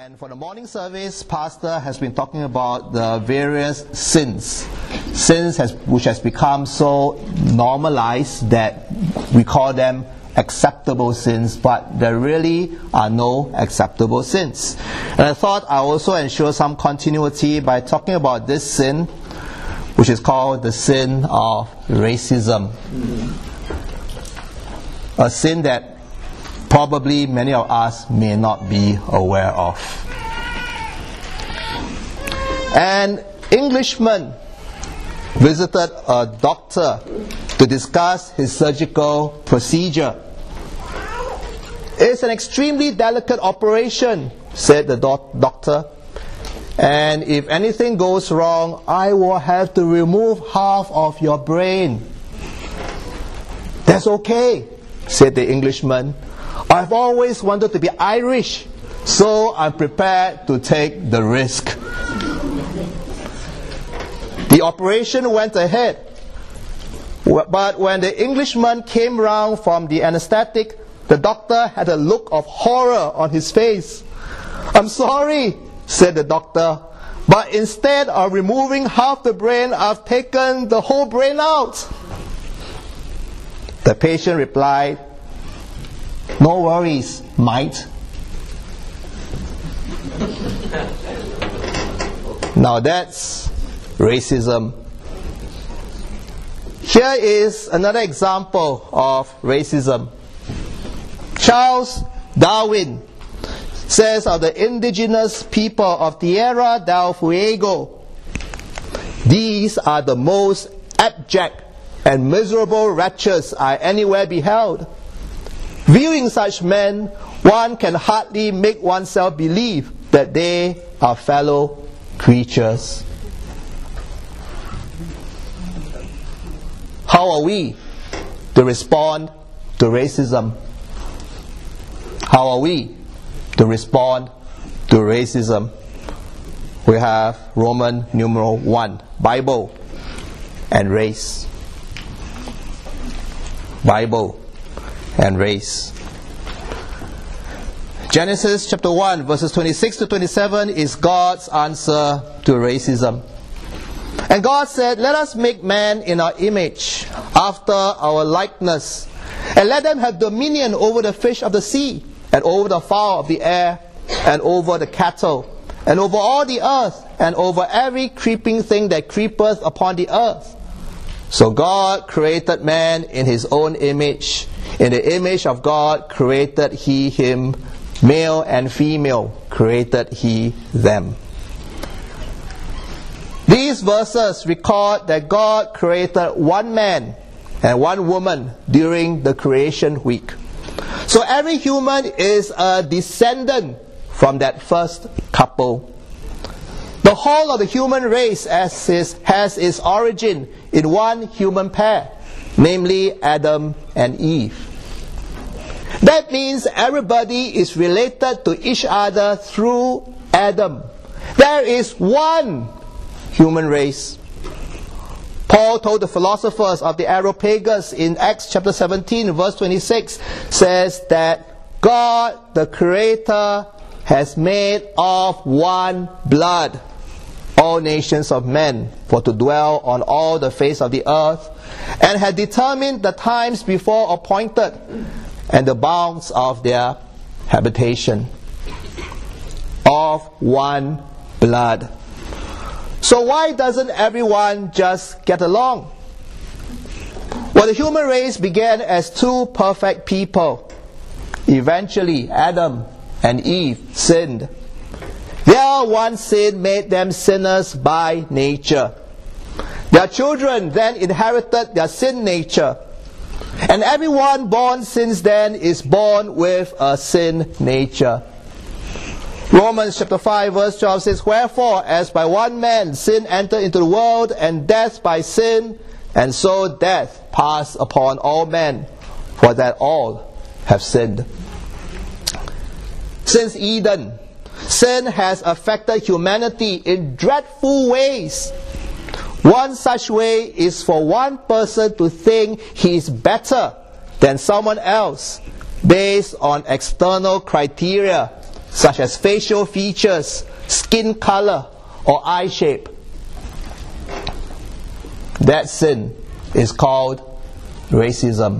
And for the morning service, Pastor has been talking about the various sins. Which has become so normalized that we call them acceptable sins, but there really are no acceptable sins. And I thought I will also ensure some continuity by talking about this sin, which is called the sin of racism. A sin that probably many of us may not be aware of. An Englishman visited a doctor to discuss his surgical procedure. "It's an extremely delicate operation," said the doctor, "and if anything goes wrong, I will have to remove half of your brain." "That's okay," said the Englishman. "I've always wanted to be Irish, so I'm prepared to take the risk." The operation went ahead, but when the Englishman came round from the anesthetic, the doctor had a look of horror on his face. "I'm sorry," said the doctor, "but instead of removing half the brain, I've taken the whole brain out." The patient replied, "No worries, mate." Now that's racism. Here is another example of racism. Charles Darwin says of the indigenous people of Tierra del Fuego, "These are the most abject and miserable wretches I anywhere beheld. Viewing such men, one can hardly make oneself believe that they are fellow creatures." How are we to respond to racism? How are we to respond to racism? We have Roman numeral 1, Bible and race. Bible and race. Genesis chapter 1 verses 26 to 27 is God's answer to racism. "And God said, let us make man in our image, after our likeness, and let them have dominion over the fish of the sea, and over the fowl of the air, and over the cattle, and over all the earth, and over every creeping thing that creepeth upon the earth. So God created man in his own image. In the image of God created he him, male and female created he them." These verses record that God created one man and one woman during the creation week. So every human is a descendant from that first couple. The whole of the human race has its origin in one human pair, namely Adam and Eve. That means everybody is related to each other through Adam. There is one human race. Paul told the philosophers of the Areopagus in Acts chapter 17 verse 26 says that God the Creator has made of one blood all nations of men for to dwell on all the face of the earth, and had determined the times before appointed and the bounds of their habitation. Of one blood. So why doesn't everyone just get along? Well, the human race began as two perfect people. Eventually, Adam and Eve sinned. Their one sin made them sinners by nature. Their children then inherited their sin nature. And everyone born since then is born with a sin nature. Romans chapter 5 verse 12 says, "Wherefore, as by one man sin entered into the world, and death by sin, and so death passed upon all men, for that all have sinned." Since Eden, sin has affected humanity in dreadful ways. One such way is for one person to think he is better than someone else based on external criteria such as facial features, skin color, or eye shape. That sin is called racism.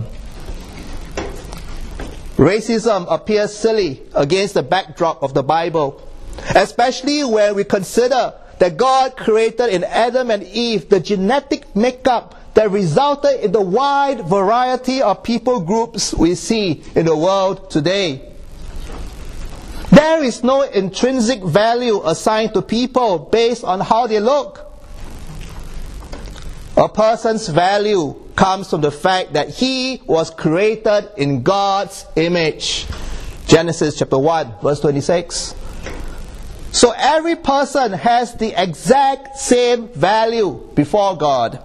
Racism appears silly against the backdrop of the Bible, especially when we consider that God created in Adam and Eve the genetic makeup that resulted in the wide variety of people groups we see in the world today. There is no intrinsic value assigned to people based on how they look. A person's value comes from the fact that he was created in God's image. Genesis chapter 1, verse 26. So every person has the exact same value before God.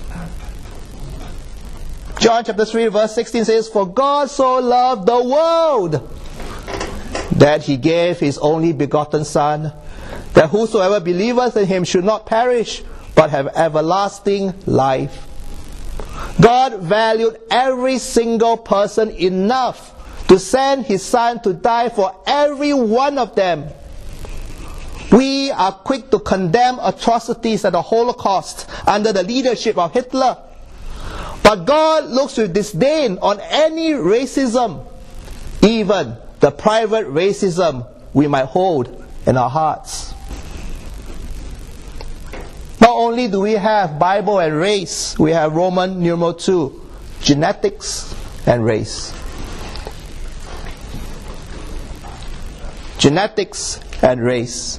John chapter 3, verse 16 says, "For God so loved the world that he gave his only begotten Son, that whosoever believeth in him should not perish, but have everlasting life." God valued every single person enough to send his Son to die for every one of them. We are quick to condemn atrocities like the Holocaust under the leadership of Hitler. But God looks with disdain on any racism, even the private racism we might hold in our hearts. Not only do we have Bible and race, we have Roman numeral 2, genetics and race. Genetics and race.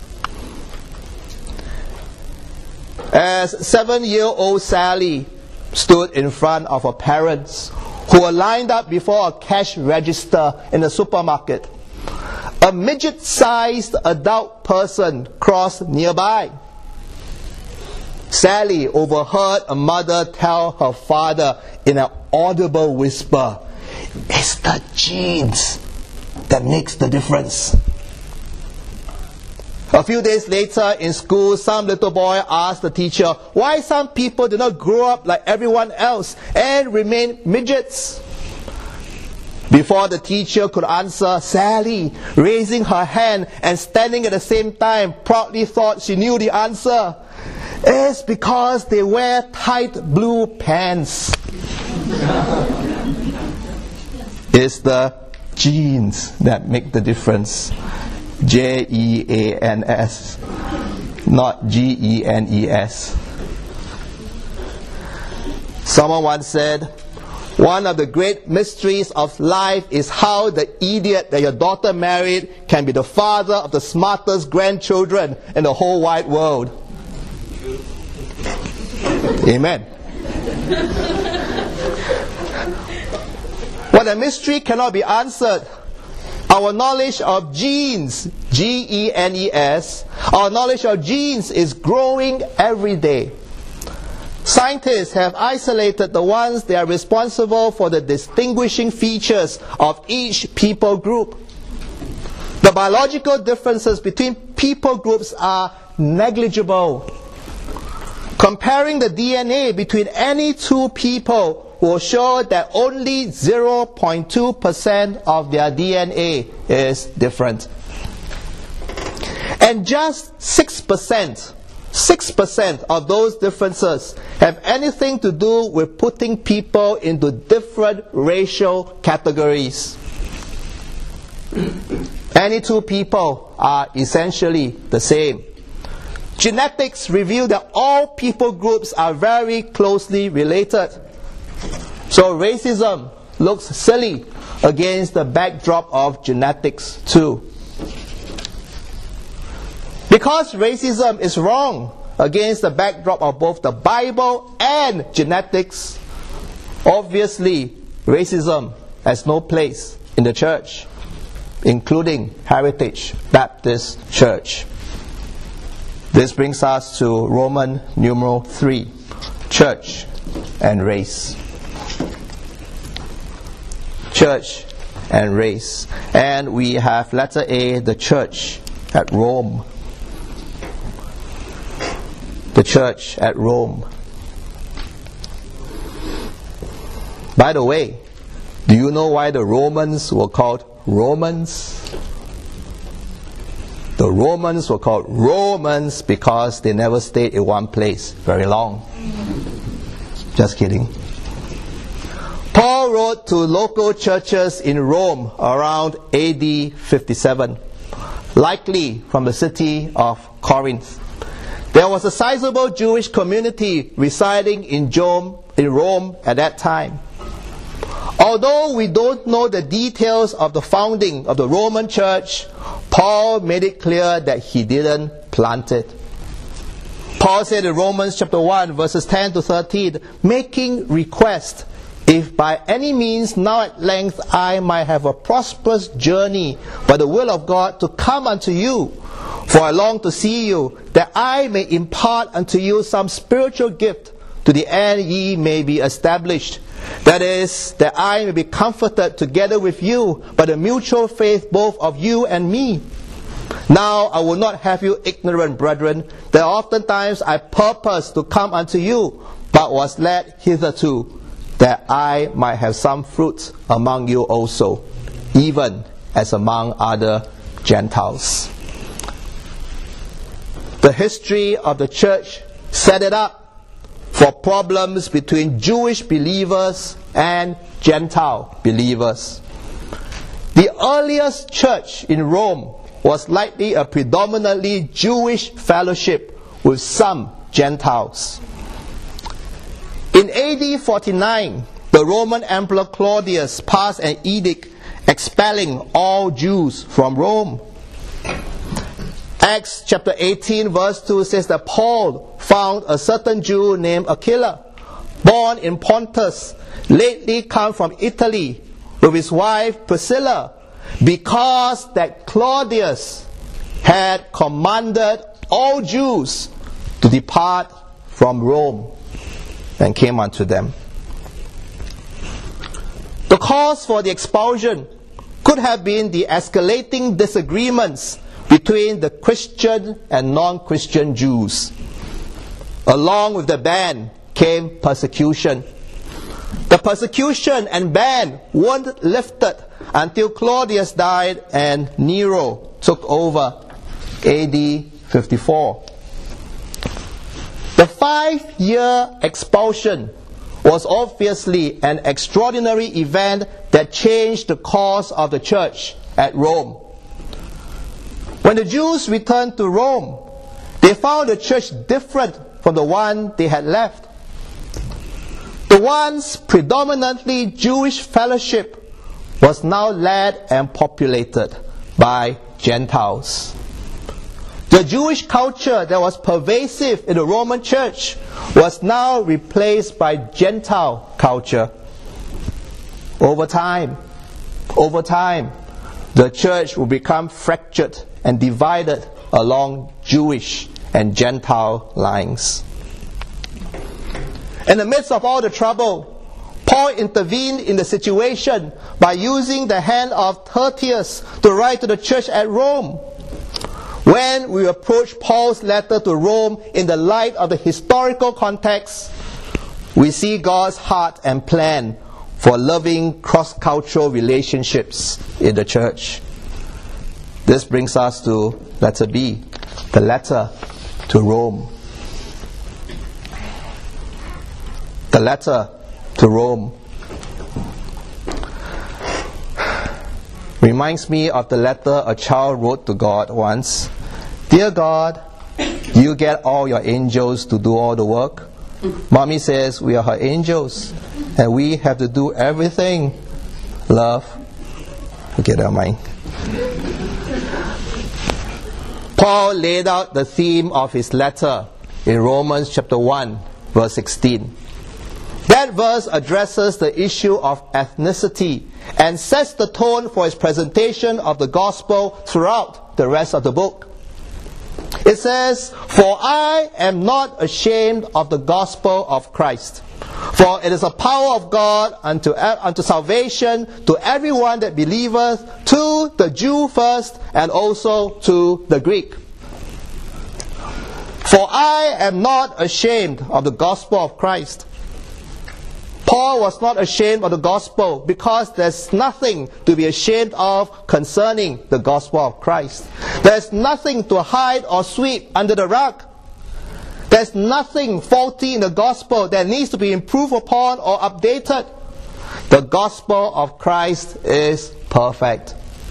As 7-year-old Sally stood in front of her parents, who were lined up before a cash register in the supermarket, a midget-sized adult person crossed nearby. Sally overheard a mother tell her father in an audible whisper, "It's the genes that makes the difference." A few days later in school, some little boy asked the teacher why some people do not grow up like everyone else and remain midgets. Before the teacher could answer, Sally, raising her hand and standing at the same time, proudly thought she knew the answer. It's because they wear tight blue pants. It's the genes that make the difference. Geans, not Genes. Someone once said, one of the great mysteries of life is how the idiot that your daughter married can be the father of the smartest grandchildren in the whole wide world. Amen. But the mystery cannot be answered. Our knowledge of genes, Genes, our knowledge of genes is growing every day. Scientists have isolated the ones that are responsible for the distinguishing features of each people group. The biological differences between people groups are negligible. Comparing the DNA between any two people will show that only 0.2% of their DNA is different. And just 6% of those differences have anything to do with putting people into different racial categories. Any two people are essentially the same. Genetics reveal that all people groups are very closely related. So racism looks silly against the backdrop of genetics too. Because racism is wrong against the backdrop of both the Bible and genetics, obviously racism has no place in the church, including Heritage Baptist Church. This brings us to Roman numeral 3, church and race. Church and race. And we have letter A, the church at Rome. The church at Rome. By the way, do you know why the Romans were called Romans? The Romans were called Romans because they never stayed in one place very long. Just kidding. Paul wrote to local churches in Rome around AD 57, likely from the city of Corinth. There was a sizable Jewish community residing in Rome at that time. Although we don't know the details of the founding of the Roman church, Paul made it clear that he didn't plant it. Paul said in Romans chapter 1 verses 10 to 13, making request, if by any means now at length I might have a prosperous journey by the will of God to come unto you, for I long to see you, that I may impart unto you some spiritual gift, to the end ye may be established. That is, that I may be comforted together with you by the mutual faith both of you and me. Now I will not have you ignorant, brethren, that oftentimes I purposed to come unto you, but was led hitherto, that I might have some fruit among you also, even as among other Gentiles. The history of the church set it up for problems between Jewish believers and Gentile believers. The earliest church in Rome was likely a predominantly Jewish fellowship with some Gentiles. In AD 49, the Roman Emperor Claudius passed an edict expelling all Jews from Rome. Acts chapter 18 verse 2 says that Paul found a certain Jew named Aquila, born in Pontus, lately come from Italy, with his wife Priscilla, because that Claudius had commanded all Jews to depart from Rome, and came unto them. The cause for the expulsion could have been the escalating disagreements between the Christian and non-Christian Jews. Along with the ban came persecution. The persecution and ban weren't lifted until Claudius died and Nero took over AD 54. The 5-year expulsion was obviously an extraordinary event that changed the course of the church at Rome. When the Jews returned to Rome, they found the church different from the one they had left. The once predominantly Jewish fellowship was now led and populated by Gentiles. The Jewish culture that was pervasive in the Roman church was now replaced by Gentile culture. Over time, the church will become fractured and divided along Jewish and Gentile lines. In the midst of all the trouble, Paul intervened in the situation by using the hand of Tertius to write to the church at Rome. When we approach Paul's letter to Rome in the light of the historical context, we see God's heart and plan for loving cross-cultural relationships in the church. This brings us to letter B, the letter to Rome. The letter to Rome reminds me of the letter a child wrote to God once. Dear God, you get all your angels to do all the work. Mommy says we are her angels and we have to do everything. Love. Okay, never mind. Paul laid out the theme of his letter in Romans chapter 1, verse 16. That verse addresses the issue of ethnicity and sets the tone for his presentation of the gospel throughout the rest of the book. It says, "For I am not ashamed of the gospel of Christ, for it is a power of God unto salvation to everyone that believeth, to the Jew first, and also to the Greek. For I am not ashamed of the gospel of Christ." Paul was not ashamed of the gospel because there's nothing to be ashamed of concerning the gospel of Christ. There's nothing to hide or sweep under the rug. There's nothing faulty in the gospel that needs to be improved upon or updated. The gospel of Christ is perfect.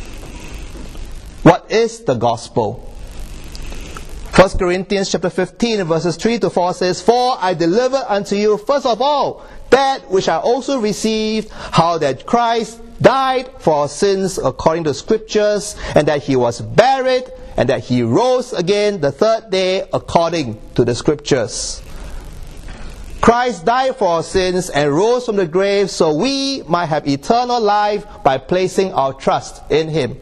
What is the gospel? 1 Corinthians chapter 15 verses 3 to 4 says, "For I delivered unto you first of all that which I also received, how that Christ died for our sins according to Scriptures, and that He was buried, and that He rose again the third day according to the Scriptures." Christ died for our sins and rose from the grave so we might have eternal life by placing our trust in Him.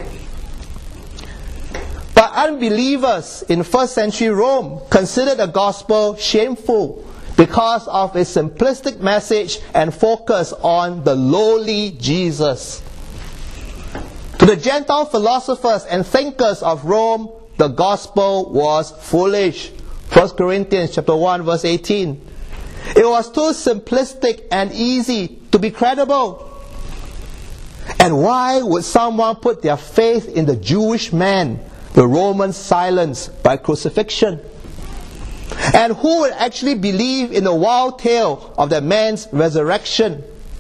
But unbelievers in first century Rome considered the gospel shameful because of its simplistic message and focus on the lowly Jesus. To the Gentile philosophers and thinkers of Rome, the gospel was foolish. 1 Corinthians chapter 1 verse 18. It was too simplistic and easy to be credible. And why would someone put their faith in the Jewish man the Romans silenced by crucifixion? And who would actually believe in the wild tale of that man's resurrection?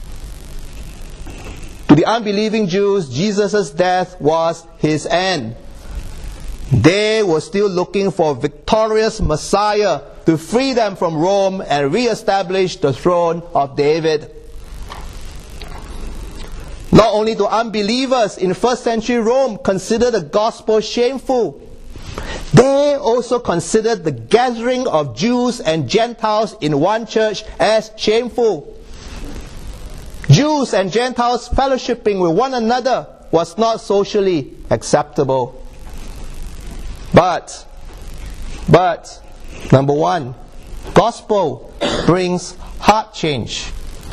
To the unbelieving Jews, Jesus' death was his end. They were still looking for a victorious Messiah to free them from Rome and re-establish the throne of David. Not only do unbelievers in first century Rome consider the gospel shameful, they also considered the gathering of Jews and Gentiles in one church as shameful. Jews and Gentiles fellowshipping with one another was not socially acceptable. But, number one, gospel brings heart change.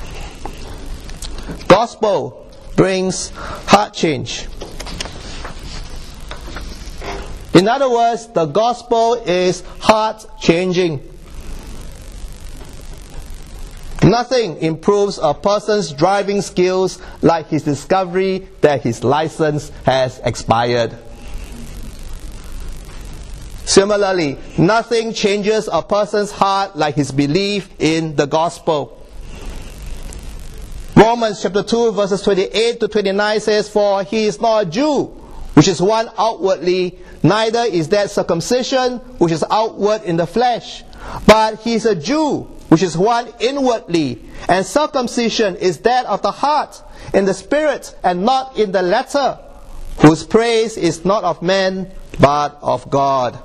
Gospel brings heart change. In other words, the gospel is heart changing. Nothing improves a person's driving skills like his discovery that his license has expired. Similarly, nothing changes a person's heart like his belief in the gospel. Romans chapter 2 verses 28 to 29 says, "For he is not a Jew, which is one outwardly, neither is that circumcision, which is outward in the flesh. But he is a Jew, which is one inwardly, and circumcision is that of the heart, in the spirit, and not in the letter, whose praise is not of men, but of God."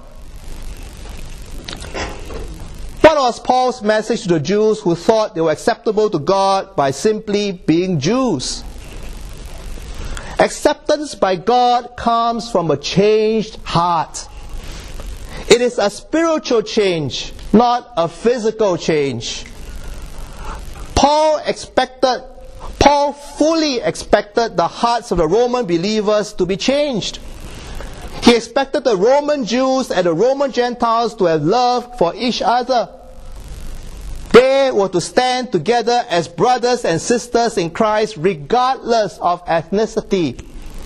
What was Paul's message to the Jews who thought they were acceptable to God by simply being Jews? Acceptance by God comes from a changed heart. It is a spiritual change, not a physical change. Paul fully expected the hearts of the Roman believers to be changed. He expected the Roman Jews and the Roman Gentiles to have love for each other. They were to stand together as brothers and sisters in Christ regardless of ethnicity.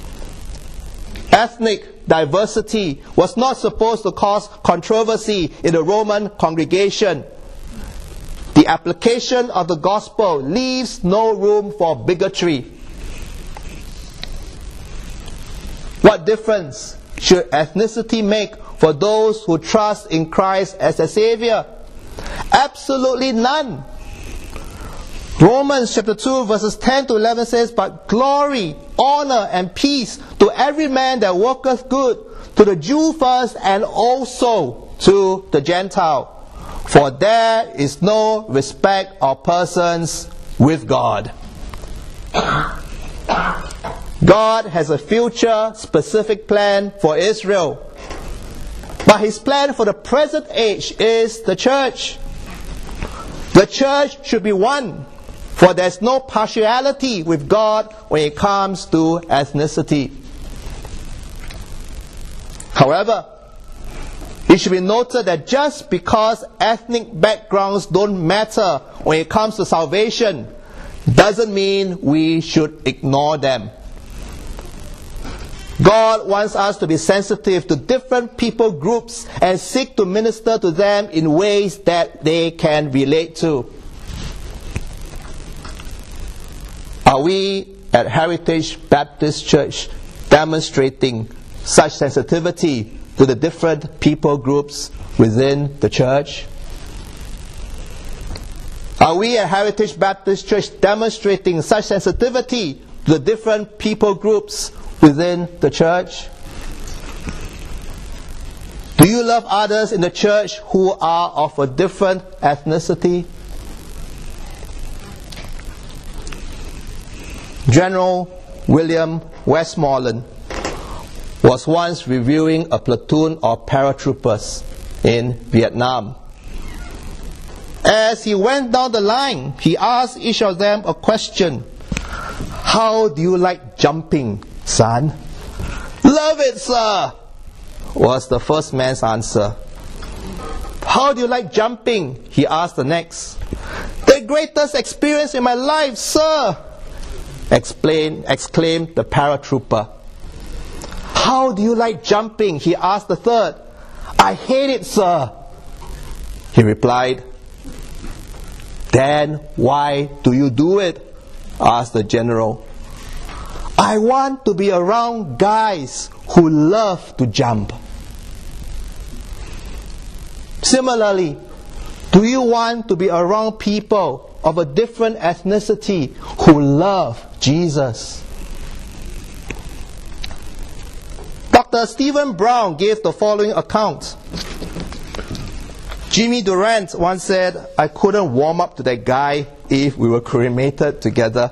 Ethnic diversity was not supposed to cause controversy in the Roman congregation. The application of the gospel leaves no room for bigotry. What difference should ethnicity make for those who trust in Christ as a Savior? Absolutely none. Romans chapter 2 verses 10 to 11 says, "But glory, honor, and peace to every man that worketh good, to the Jew first, and also to the Gentile. For there is no respect of persons with God." God has a future specific plan for Israel. But His plan for the present age is the church. The church should be one, for there's no partiality with God when it comes to ethnicity. However, It should be noted that just because ethnic backgrounds don't matter when it comes to salvation, doesn't mean we should ignore them. God wants us to be sensitive to different people groups and seek to minister to them in ways that they can relate to. Are we at Heritage Baptist Church demonstrating such sensitivity to the different people groups within the church? Are we at Heritage Baptist Church demonstrating such sensitivity to the different people groups within the church? Do you love others in the church who are of a different ethnicity? General William Westmoreland was once reviewing a platoon of paratroopers in Vietnam. As he went down the line, he asked each of them a question. How do you like jumping, son? Love it, sir, was the first man's answer. How do you like jumping? He asked the next. The greatest experience in my life, sir, exclaimed the paratrooper. How do you like jumping? He asked the third. I hate it, sir, he replied. Then why do you do it? Asked the general. I want to be around guys who love to jump. Similarly, do you want to be around people of a different ethnicity who love Jesus? Dr. Stephen Brown gave the following account. Jimmy Durant once said, I couldn't warm up to that guy if we were cremated together.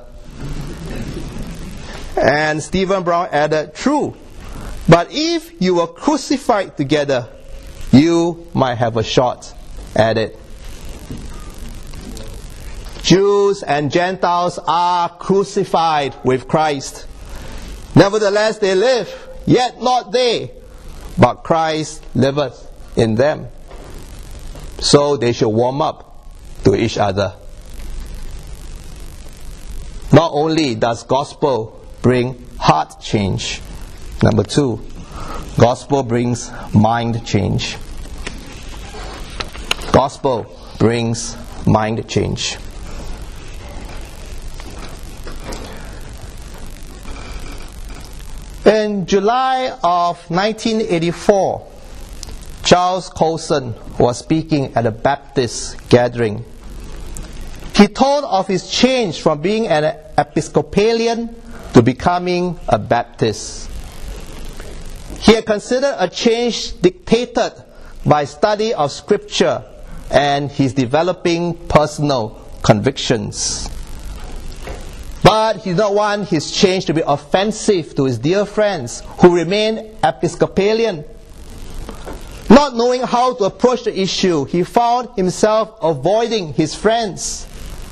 And Stephen Brown added, true, but if you were crucified together, you might have a shot at it. Jews and Gentiles are crucified with Christ. Nevertheless they live, yet not they, but Christ liveth in them. So they should warm up to each other. Not only does gospel bring heart change. Number 2, gospel brings mind change. Gospel brings mind change. In July of 1984, Charles Colson was speaking at a Baptist gathering. He told of his change from being an Episcopalian to becoming a Baptist. He had considered a change dictated by study of Scripture and his developing personal convictions. But he did not want his change to be offensive to his dear friends who remained Episcopalian. Not knowing how to approach the issue, he found himself avoiding his friends.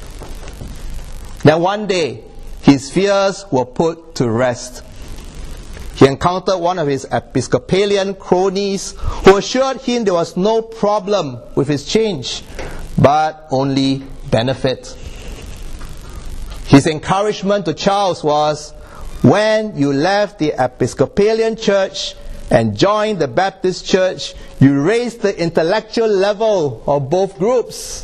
Then one day, his fears were put to rest. He encountered one of his Episcopalian cronies who assured him there was no problem with his change, but only benefit. His encouragement to Charles was, when you left the Episcopalian church and joined the Baptist church, you raised the intellectual level of both groups.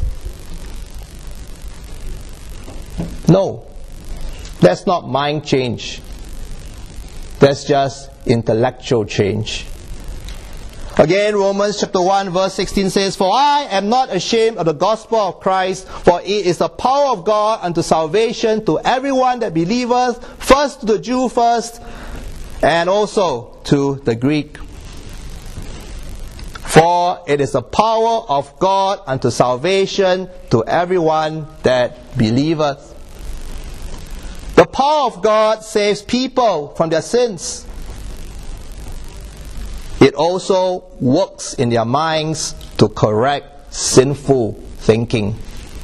No, that's not mind change. That's just intellectual change. Again, Romans chapter 1 verse 16 says, For I am not ashamed of the gospel of Christ, for it is the power of God unto salvation to everyone that believeth, first to the Jew first, and also to the Greek. For it is the power of God unto salvation to everyone that believeth. The power of God saves people from their sins. It also works in their minds to correct sinful thinking.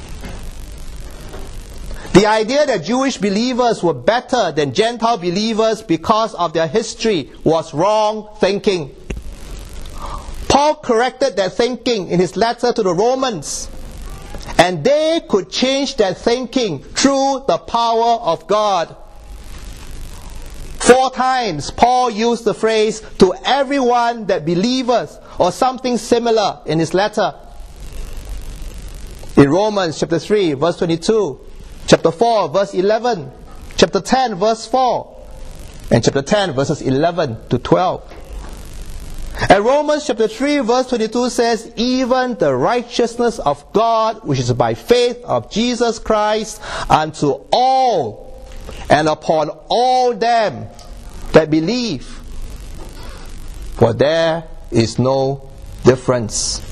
The idea that Jewish believers were better than Gentile believers because of their history was wrong thinking. Paul Paul corrected their thinking in his letter to the Romans. And they could change their thinking through the power of God. 4 times Paul used the phrase, to everyone that believeth, or something similar in his letter. In Romans chapter 3 verse 22, chapter 4 verse 11, chapter 10 verse 4, and chapter 10 verses 11 to 12. And Romans chapter 3 verse 22 says, even the righteousness of God, which is by faith of Jesus Christ, unto all and upon all them that believe. For there is no difference.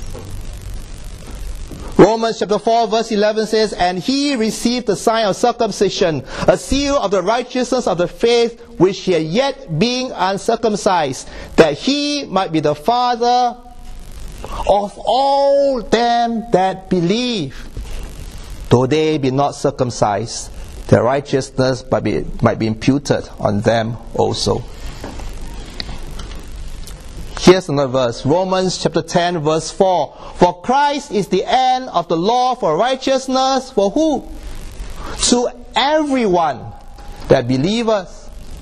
Romans chapter 4 verse 11 says, and he received the sign of circumcision, a seal of the righteousness of the faith which he had yet being uncircumcised, that he might be the father of all them that believe, though they be not circumcised, their righteousness might be imputed on them also. Here's another verse, Romans chapter 10 verse 4. For Christ is the end of the law for righteousness, for who? To everyone that believeth.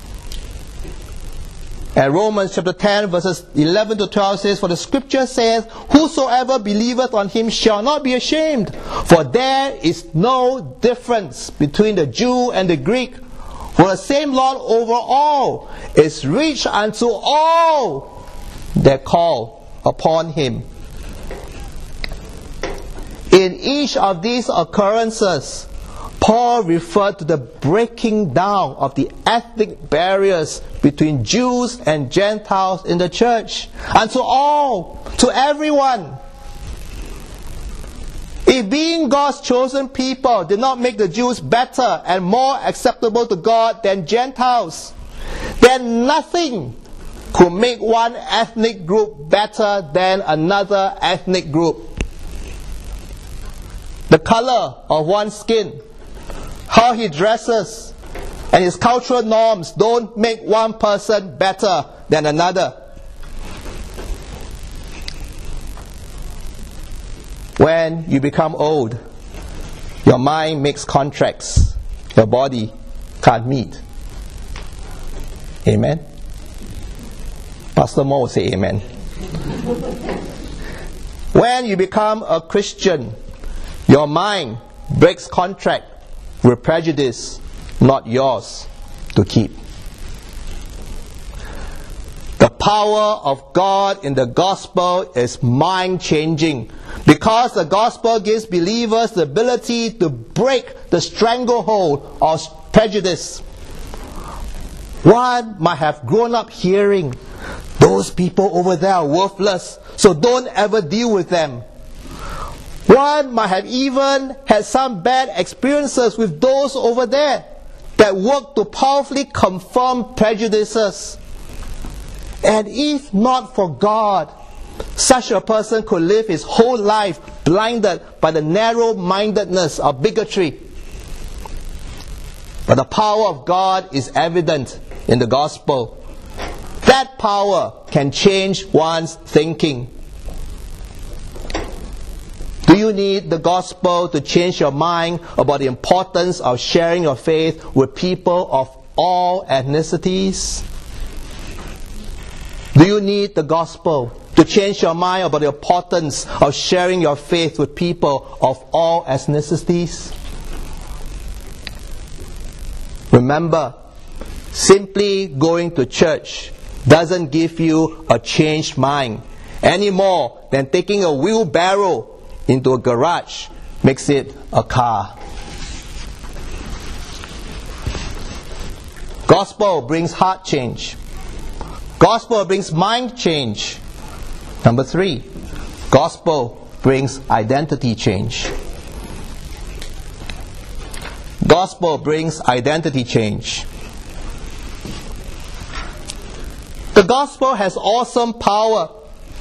And Romans chapter 10 verses 11 to 12 says, for the scripture saith, whosoever believeth on him shall not be ashamed. For there is no difference between the Jew and the Greek. For the same Lord over all is rich unto all that call upon him. In each of these occurrences, Paul referred to the breaking down of the ethnic barriers between Jews and Gentiles in the church. And to all, to everyone. If being God's chosen people did not make the Jews better and more acceptable to God than Gentiles, then nothing could make one ethnic group better than another ethnic group. The color of one's skin, how he dresses, and his cultural norms don't make one person better than another. When you become old, your mind makes contracts your body can't meet. Amen? Pastor Mo will say amen. When you become a Christian, your mind breaks contract with prejudice, not yours to keep. The power of God in the gospel is mind-changing, because the gospel gives believers the ability to break the stranglehold of prejudice. One might have grown up hearing, those people over there are worthless, so don't ever deal with them. One might have even had some bad experiences with those over there that work to powerfully confirm prejudices. And if not for God, such a person could live his whole life blinded by the narrow-mindedness of bigotry. But the power of God is evident in the gospel. That power can change one's thinking. Do you need the gospel to change your mind about the importance of sharing your faith with people of all ethnicities? Do you need the gospel to change your mind about the importance of sharing your faith with people of all ethnicities? Remember, simply going to church doesn't give you a changed mind any more than taking a wheelbarrow into a garage makes it a car. Gospel brings heart change. Gospel brings mind change. Number 3, gospel brings identity change. Gospel brings identity change. The gospel has awesome power.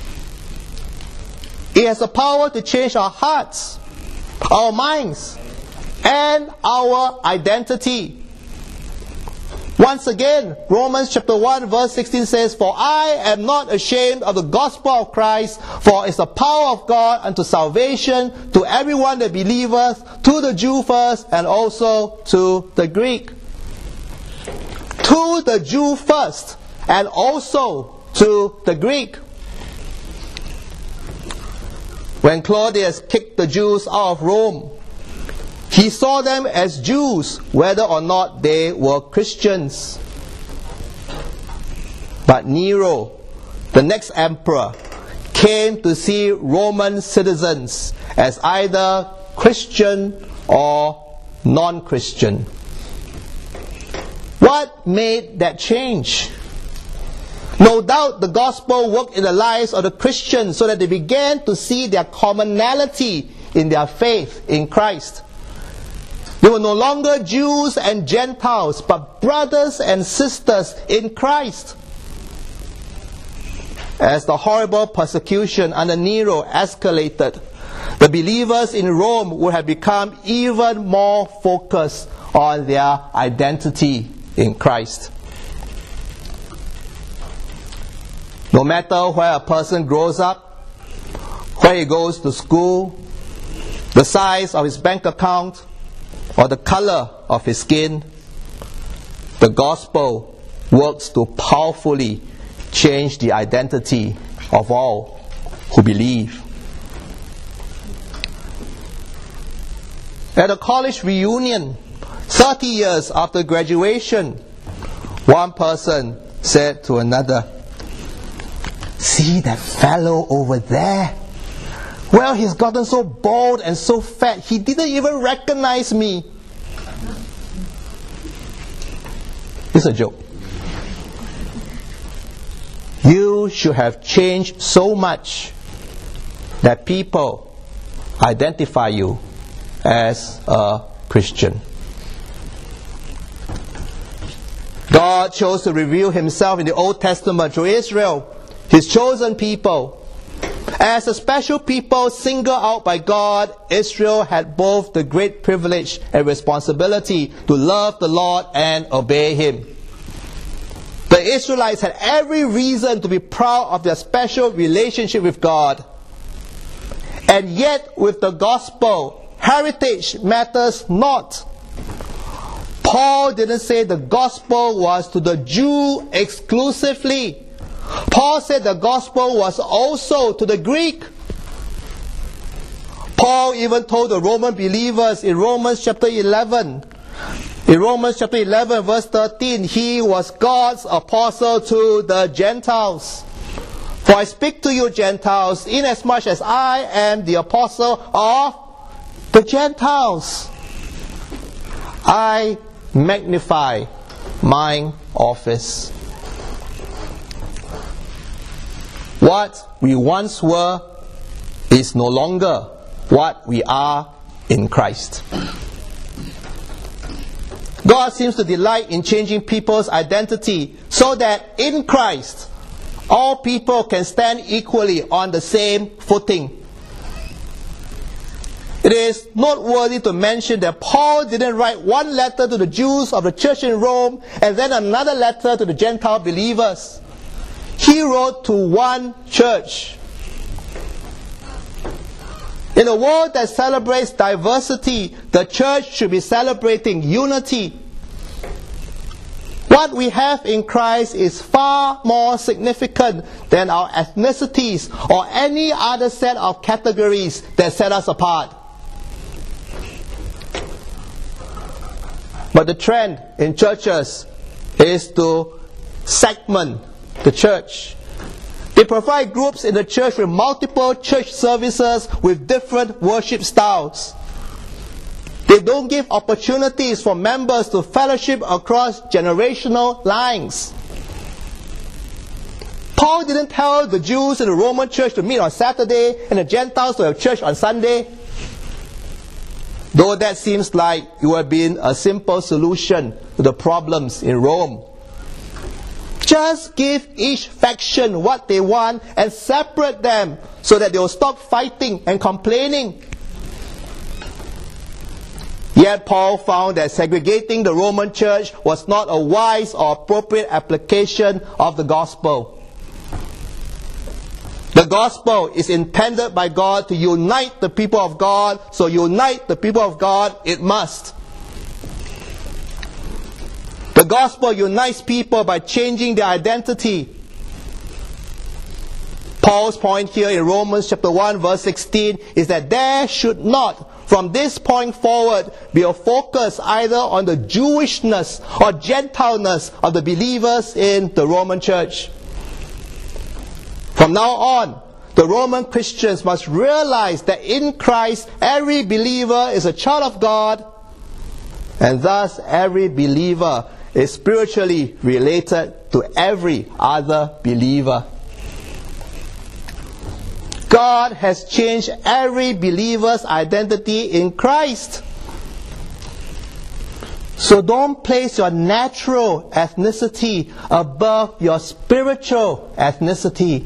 It has the power to change our hearts, our minds, and our identity. Once again, Romans chapter 1 verse 16 says, "For I am not ashamed of the gospel of Christ, for it's the power of God unto salvation to everyone that believeth, to the Jew first, and also to the Greek." To the Jew first, and also to the Greek. When Claudius kicked the Jews out of Rome, he saw them as Jews, whether or not they were Christians. But Nero, the next emperor, came to see Roman citizens as either Christian or non-Christian. What made that change? No doubt the gospel worked in the lives of the Christians so that they began to see their commonality in their faith in Christ. They were no longer Jews and Gentiles, but brothers and sisters in Christ. As the horrible persecution under Nero escalated, the believers in Rome would have become even more focused on their identity in Christ. No matter where a person grows up, where he goes to school, the size of his bank account, or the color of his skin, the gospel works to powerfully change the identity of all who believe. At a college reunion, 30 years after graduation, one person said to another, "See that fellow over there? Well, he's gotten so bald and so fat, he didn't even recognize me." It's a joke. You should have changed so much that people identify you as a Christian. God chose to reveal Himself in the Old Testament to Israel, His chosen people. As a special people singled out by God, Israel had both the great privilege and responsibility to love the Lord and obey Him. The Israelites had every reason to be proud of their special relationship with God. And yet, with the gospel, heritage matters not. Paul didn't say the gospel was to the Jew exclusively. Paul said the gospel was also to the Greek. Paul even told the Roman believers in Romans chapter 11, verse 13, he was God's apostle to the Gentiles. For I speak to you Gentiles, inasmuch as I am the apostle of the Gentiles. I magnify mine office. What we once were is no longer what we are in Christ. God seems to delight in changing people's identity so that in Christ all people can stand equally on the same footing. It is noteworthy to mention that Paul didn't write one letter to the Jews of the church in Rome and then another letter to the Gentile believers. He wrote to one church. In a world that celebrates diversity, the church should be celebrating unity. What we have in Christ is far more significant than our ethnicities or any other set of categories that set us apart. But the trend in churches is to segment the church. They provide groups in the church with multiple church services with different worship styles. They don't give opportunities for members to fellowship across generational lines. Paul didn't tell the Jews in the Roman church to meet on Saturday and the Gentiles to have church on Sunday. Though that seems like it would have been a simple solution to the problems in Rome. Just give each faction what they want and separate them so that they will stop fighting and complaining. Yet Paul found that segregating the Roman church was not a wise or appropriate application of the gospel. The gospel is intended by God to unite the people of God, so unite the people of God it must. The gospel unites people by changing their identity. Paul's point here in Romans chapter 1 verse 16 is that there should not, from this point forward, be a focus either on the Jewishness or Gentileness of the believers in the Roman church. From now on, the Roman Christians must realize that in Christ every believer is a child of God, and thus every believer is spiritually related to every other believer. God has changed every believer's identity in Christ. So don't place your natural ethnicity above your spiritual ethnicity.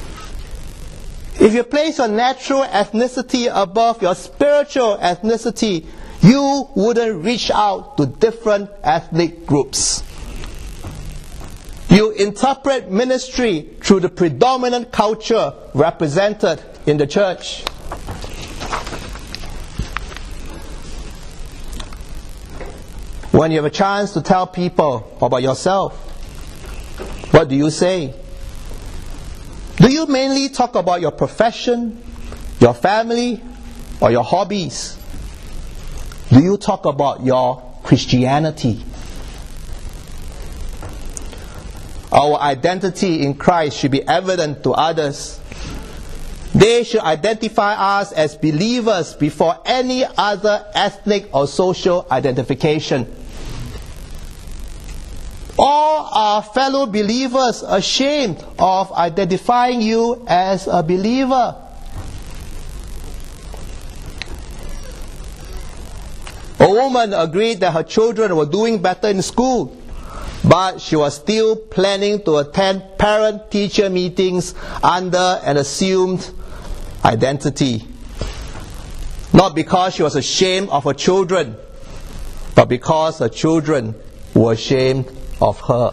If you place your natural ethnicity above your spiritual ethnicity, you wouldn't reach out to different ethnic groups. You interpret ministry through the predominant culture represented in the church. When you have a chance to tell people about yourself, what do you say? Do you mainly talk about your profession, your family, or your hobbies? Do you talk about your Christianity? Our identity in Christ should be evident to others. They should identify us as believers before any other ethnic or social identification. Or are fellow believers ashamed of identifying you as a believer? A woman agreed that her children were doing better in school, but she was still planning to attend parent-teacher meetings under an assumed identity. Not because she was ashamed of her children, but because her children were ashamed of her.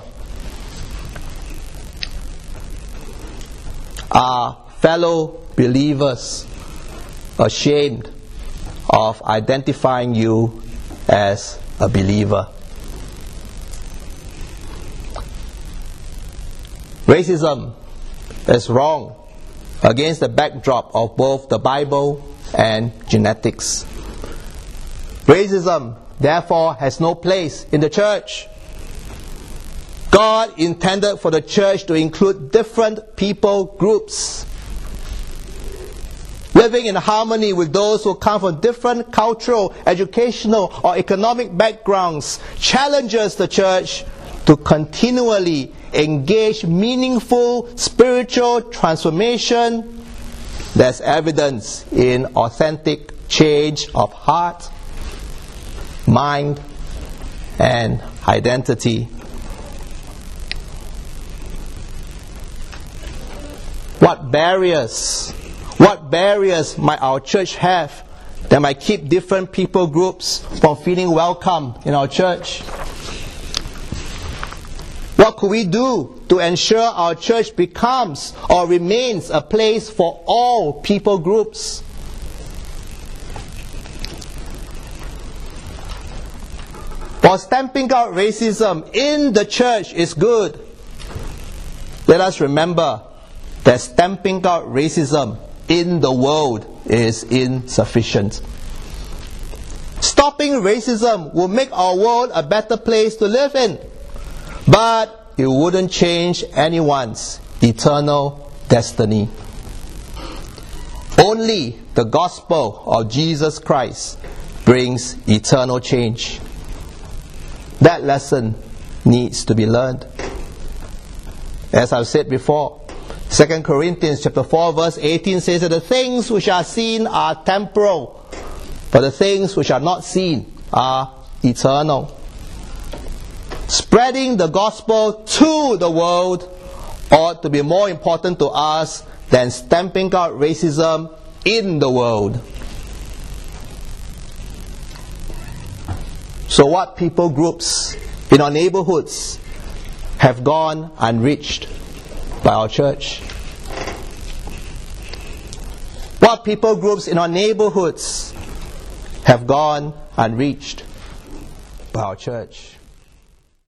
Are fellow believers ashamed of identifying you as a believer? Racism is wrong against the backdrop of both the Bible and genetics. Racism, therefore, has no place in the church. God intended for the church to include different people groups, living in harmony with those who come from different cultural, educational, or economic backgrounds, challenges the church to continually engage meaningful spiritual transformation that's evidence in authentic change of heart, mind, and identity. What barriers might our church have that might keep different people groups from feeling welcome in our church? What could we do to ensure our church becomes or remains a place for all people groups? While stamping out racism in the church is good, let us remember that stamping out racism in the world is insufficient. Stopping racism will make our world a better place to live in, but it wouldn't change anyone's eternal destiny. Only the gospel of Jesus Christ brings eternal change. That lesson needs to be learned. As I've said before, 2 Corinthians chapter 4 verse 18 says that the things which are seen are temporal, but the things which are not seen are eternal. Spreading the gospel to the world ought to be more important to us than stamping out racism in the world. So what people groups in our neighborhoods have gone unreached by our church? What people groups in our neighborhoods have gone unreached by our church?